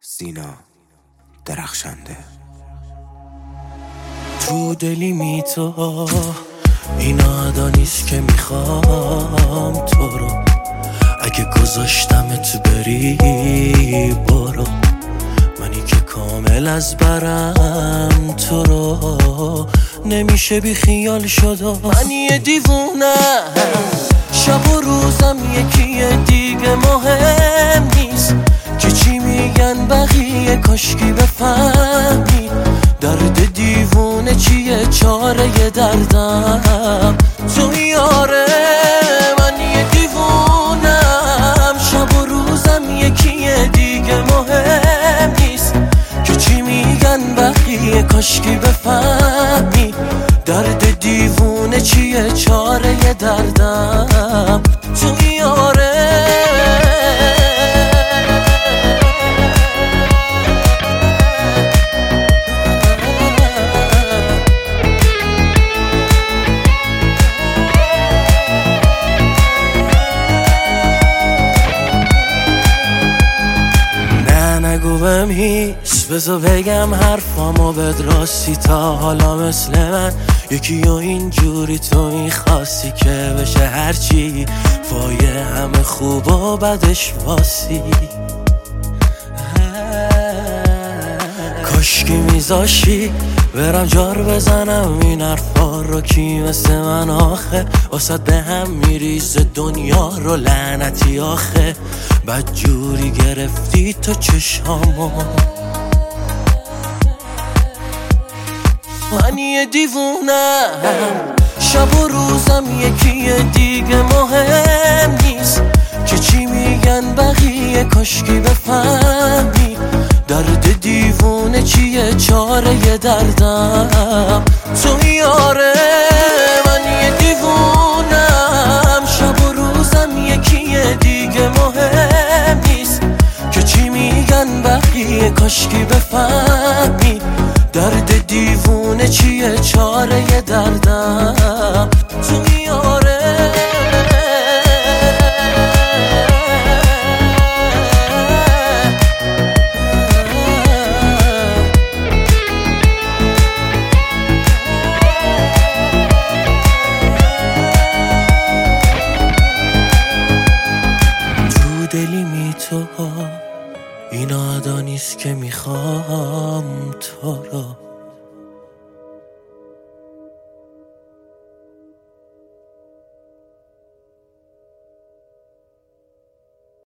سینا درخشنده. تو دلی می تو این عدا نیست که میخوام تو رو، اگه گذاشتمت بری برو، منی که کامل از برم تو رو نمیشه بی خیال شد و من یه دیوونه، شب و روزم یکیه دیگه مهم نیست که چی میگن بقیه، کاشکی بفهمی درد دیوونه چیه، چاره دردم تو یاره. من یه دیوونم، شب و روزم یکیه دیگه مهم نیست که چی میگن بقیه، کاشکی بفهمی درد دیوونه چیه، چاره دردم تو یاره. نگو بهم هیچ، بذار بگم حرفامو بد راستی، تا حالا مثل من یکی و اینجوری تو میخواستی که بشه هرچی فایه همه خوب و بدش واسی. کاشکی میذاشی برم جار بزنم این حرفا رو، کی مثل من آخه واسد به هم میریزه دنیا رو، لعنتی آخه بد جوری گرفتی تو چشامو. من یه دیوونم، شب و روزم یکیه دیگه مهم نیست که چی میگن بقیه، کاشکی بفهمی درد دیوونه چیه، چاره دردم تو یاره. من یه دیوونم، شب و روزم یکیه دیگه مهم نیست که چی میگن بقیه، کاشکی بفهمی درد دیوونه چیه، چاره دردم تو یاره. دلی می تو این عدا نیست که میخوام تو رو،